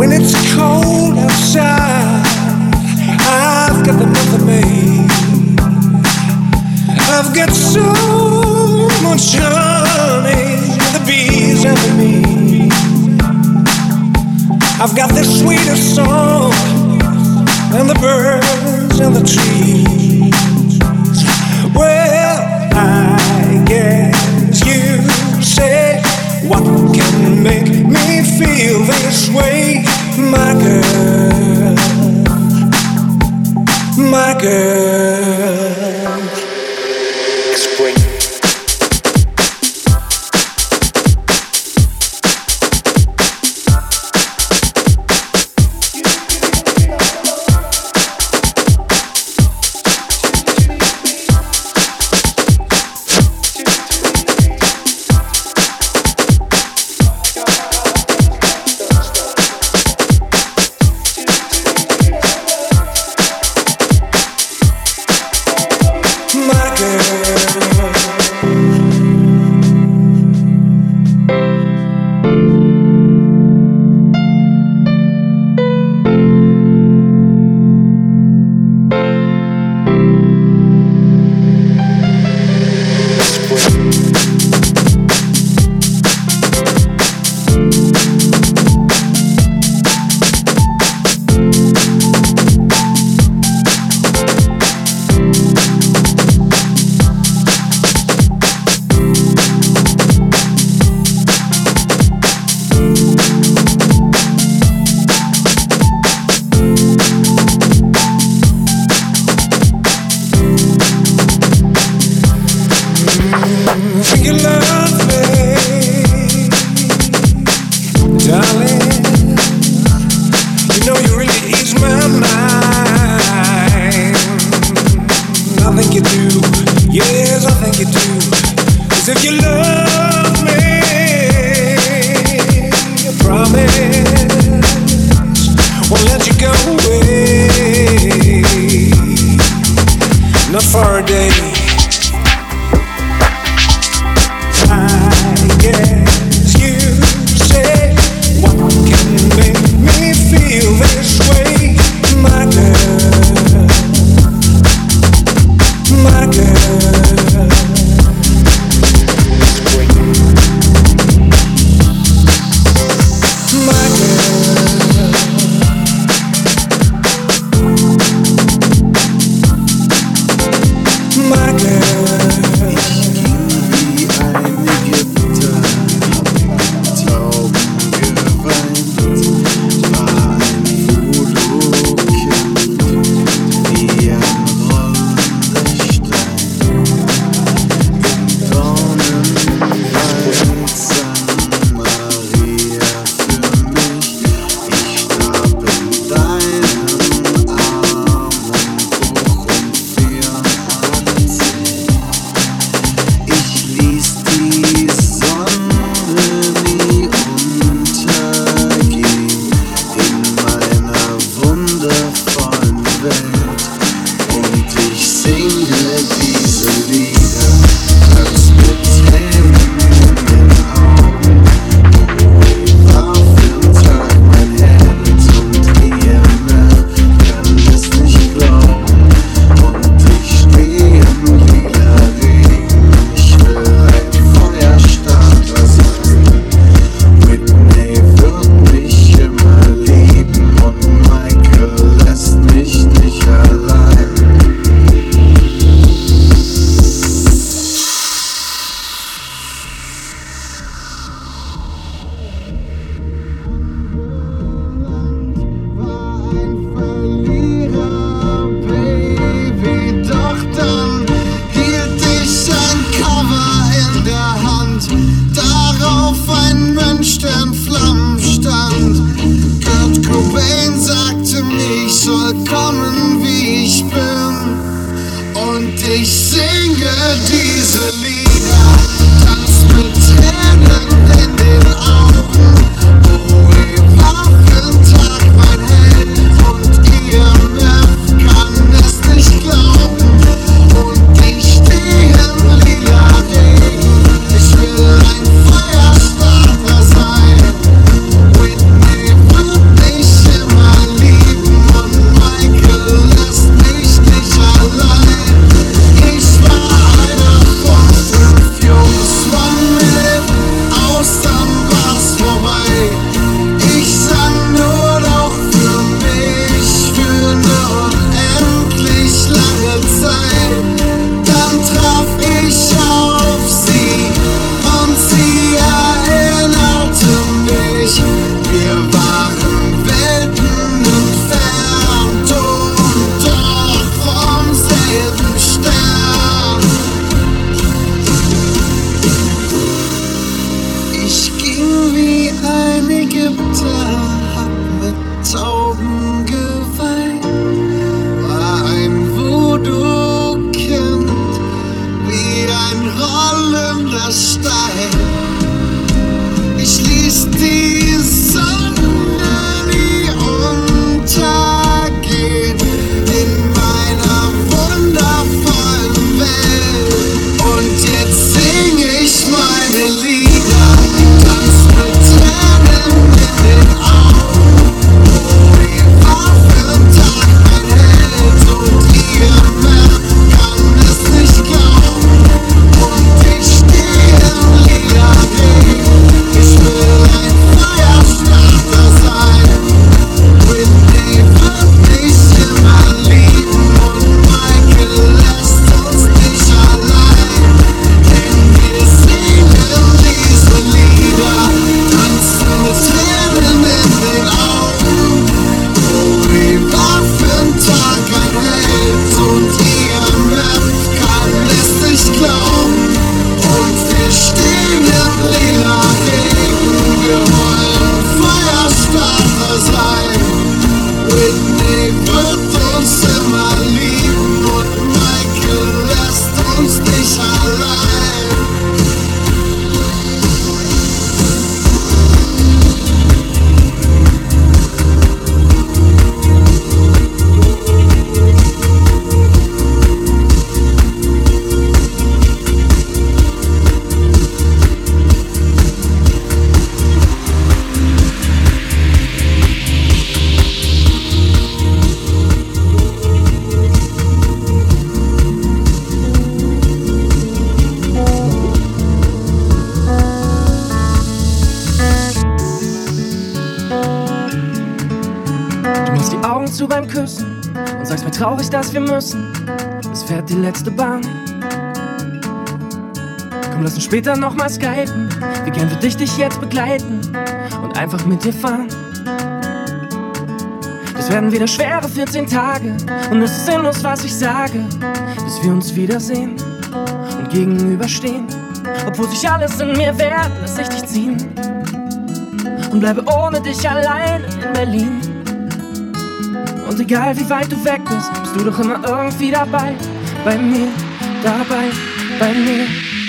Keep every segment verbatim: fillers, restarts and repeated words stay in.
When it's cold outside, I've got the month of May. I've got so much honey, the bees and me. I've got the sweetest song, and the birds and the trees. Well, I guess you say, what can make me feel this way, my girl, my girl? Explain. Augen zu beim Küssen und sagst mir traurig, dass wir müssen. Es fährt die letzte Bahn. Komm, lass uns später nochmal skypen. Wie gern würde ich dich jetzt begleiten und einfach mit dir fahren. Das werden wieder schwere vierzehn Tage und es ist sinnlos, was ich sage, bis wir uns wiedersehen und gegenüberstehen. Obwohl sich alles in mir wehrt, lass ich dich ziehen und bleibe ohne dich allein in Berlin. Und egal wie weit du weg bist, bist du doch immer irgendwie dabei, bei mir, dabei, bei mir.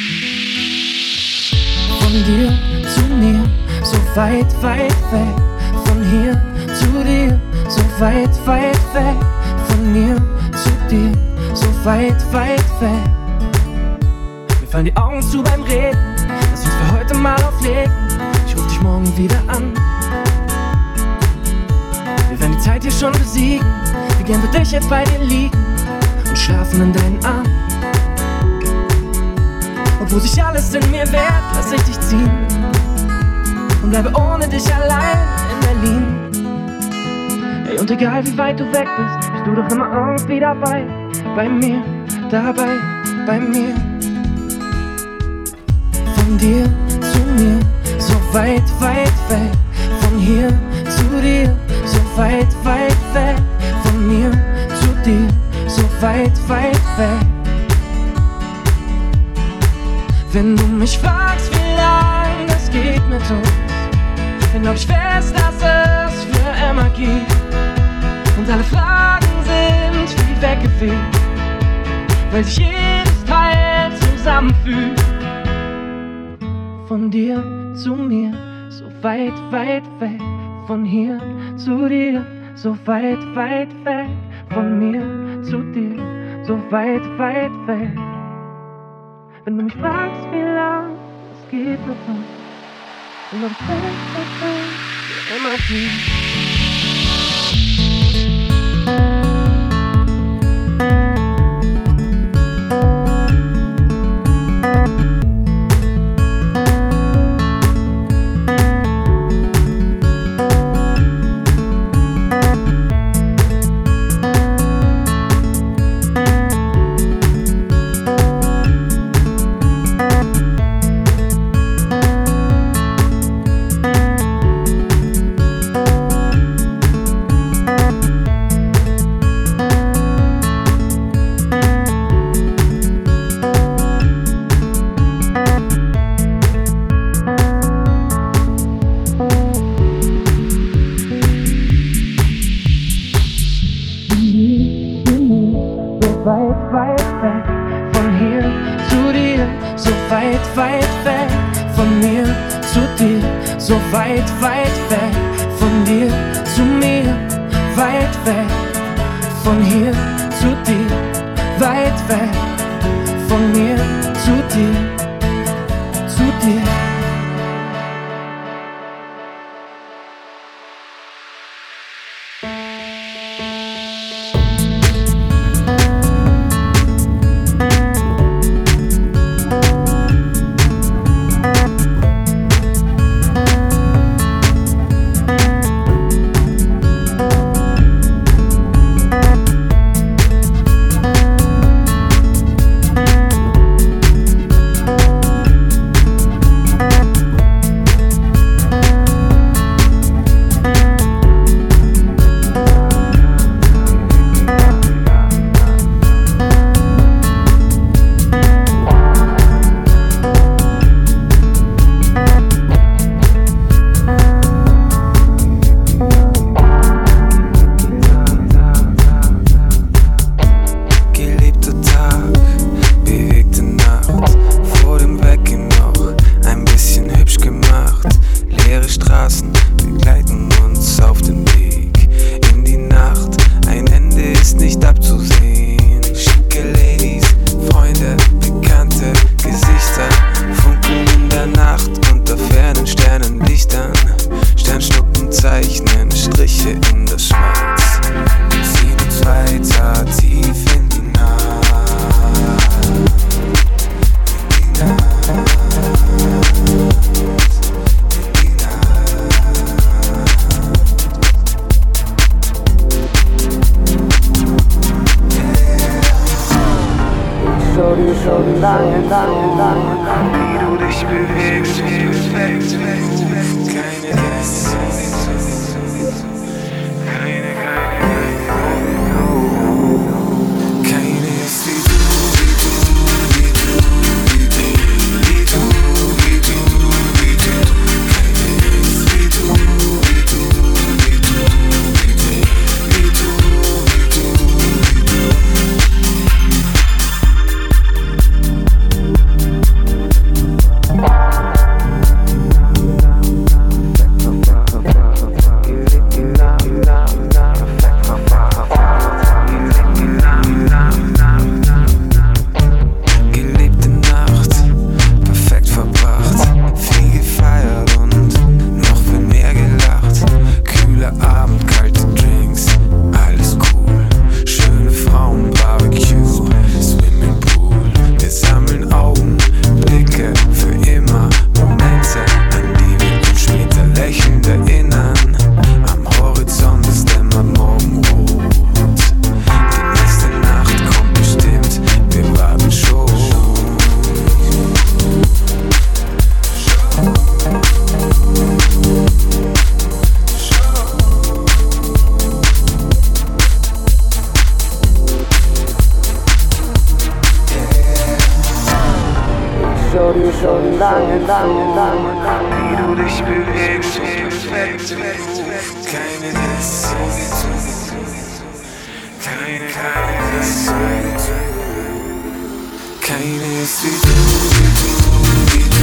Von dir zu mir, so weit, weit weg. Von hier zu dir, so weit, weit weg. Von mir zu dir, so weit, weit weg. Mir fallen die Augen zu beim Reden, lass uns für heute mal auflegen. Ich ruf dich morgen wieder an. Wir werden die Zeit hier schon besiegen. Wie gern würde ich jetzt bei dir liegen und schlafen in deinen Armen. Obwohl sich alles in mir wehrt, lass ich dich ziehen und bleibe ohne dich allein in Berlin. Ey, und egal wie weit du weg bist, bist du doch immer irgendwie dabei, bei mir, dabei, bei mir. Von dir zu mir, so weit, weit weg. Von hier zu dir, so weit, weit weg. Von mir zu dir, so weit, weit weg. Wenn du mich fragst, wie lang das geht mit uns, dann glaub ich fest, dass es für immer geht. Und alle Fragen sind wie weggefegt, weil sich jedes Teil zusammenfügt. Von dir zu mir, so weit, weit weg. Von hier zu dir, so weit, weit weg. Von mir zu dir, so weit, weit weg. Wenn du mich fragst, wie lang es geht mit uns, dann glaub ich fest, dass es für immer geht. Weit, weit weg, von hier zu dir, so weit, weit weg. Von mir zu dir, so weit, weit weg. Von dir zu mir, weit weg. Von hier zu dir, weit weg. Von mir zu dir, zu dir. schon lange, lange, lange, lange. Wie du dich bewegst, perfekt, keine Gäste. Keine, keine, keine, keine ist wie du, wie du, wie du, wie du, wie du, wie du, wie du. Keine ist wie du, wie du, wie du, wie du, wie du, wie du, wie du. Schon lange, lange, lange, lange. Wie du dich bewegst, perfekt, keine Diss. Keine, keine Diss. Keine ist wie du, wie du, wie du,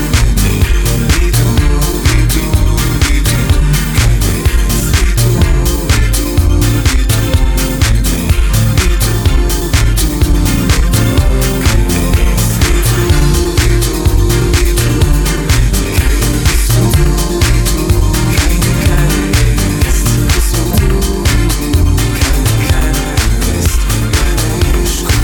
wie du, wie du, wie du. Keine ist wie du, wie du, wie du, wie du, wie du, wie du, wie du. Keine ist wie du, wie du, wie du, wie du. Keine ist wie du, wie du, keine, keine ist wie du, keine, keine ist, keine ist gut.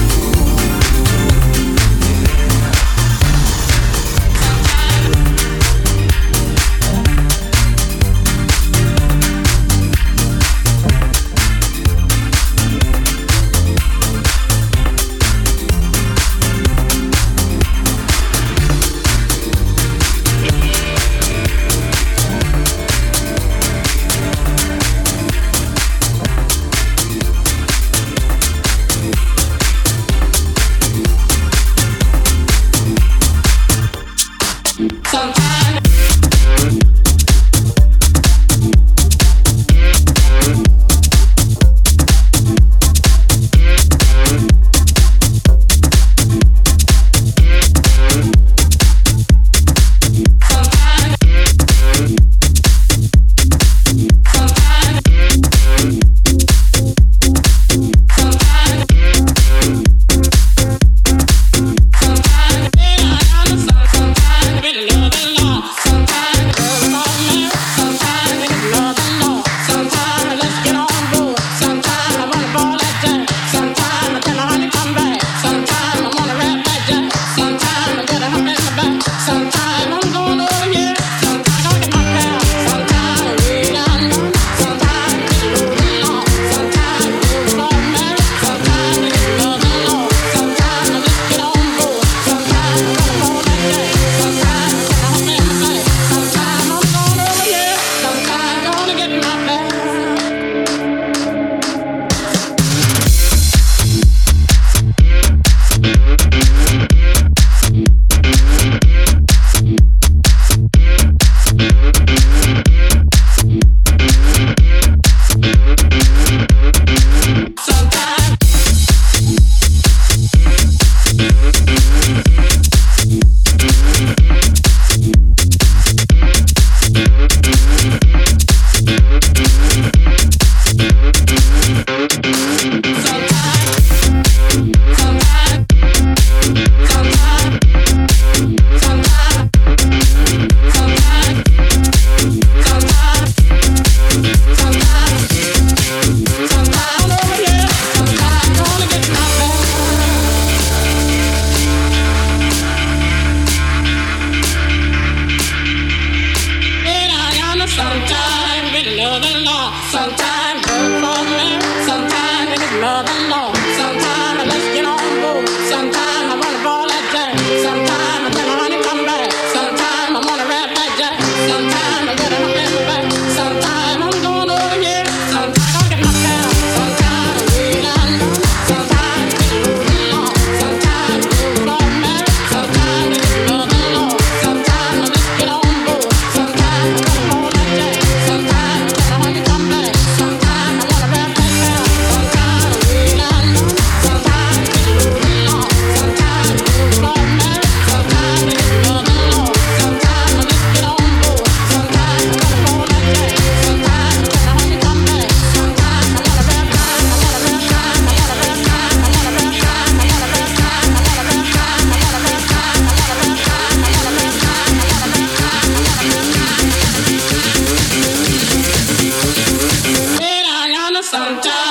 Sometimes I let's get on board. Sometimes I wanna und da.